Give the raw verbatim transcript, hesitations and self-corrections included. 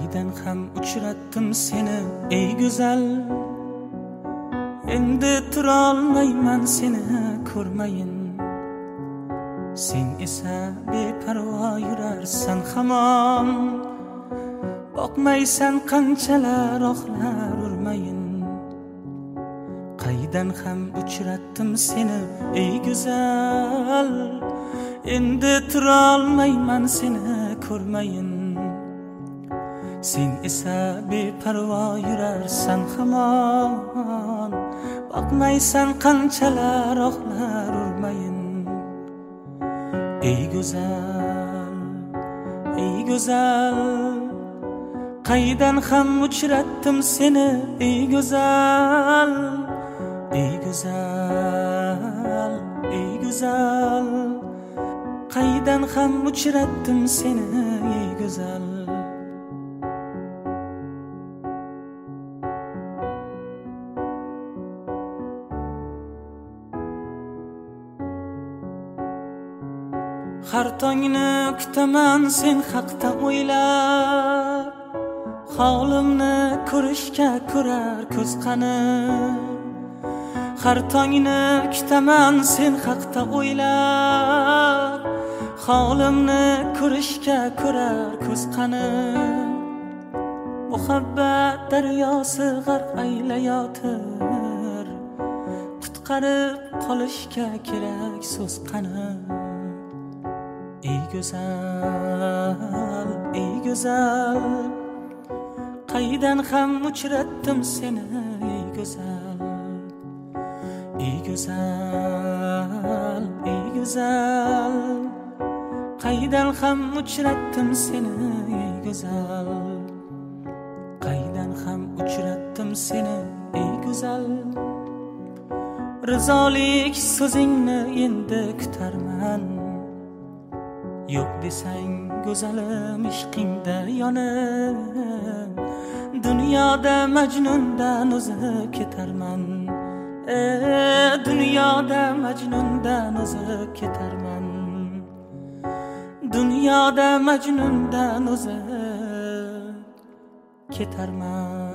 qaydan ham uchratdim seni ey go'zal. Endi turolmayman seni ko'rmayin. Sen esa beparvo yurarsan hamon, boqmaysan qanchalar oqlar urmayin. Qaydan ham uchratdim seni ey go'zal. Endi turolmayman seni ko'rmayin. Sen esa beparvo yurarsan hamon, boqmaysan qanchalar oqlar urmayin. Ey go'zal, ey go'zal, qaydan ham uchratdim seni ey go'zal. Ey go'zal, ey go'zal, qaydan ham uchratdim seni ey go'zal. Har tongni kutaman sen haqda o'ylab, holimni ko'rishga ko'rar ko'z qani. Har tongni kutaman sen haqda o'ylab, holimni ko'rishga ko'rar ko'z qani. Muhabbat daryosi g'arq aylayotir, qutqarib qolishga kerak so'z qani. Ey go'zal, ey go'zal, qaydan ham uchratdim seni ey go'zal. Ey go'zal, ey go'zal, qaydan ham uchratdim seni ey go'zal. Qaydan ham uchratdim seni ey go'zal. Rizolik so'zingni endi kutarman, yo'q desang go'zalim ishqingda yonib, dunyoda Majnundan o'zib ketarman. E dunyoda Majnundan o'zib ketarman. Dunyoda Majnundan o'zib ketarman.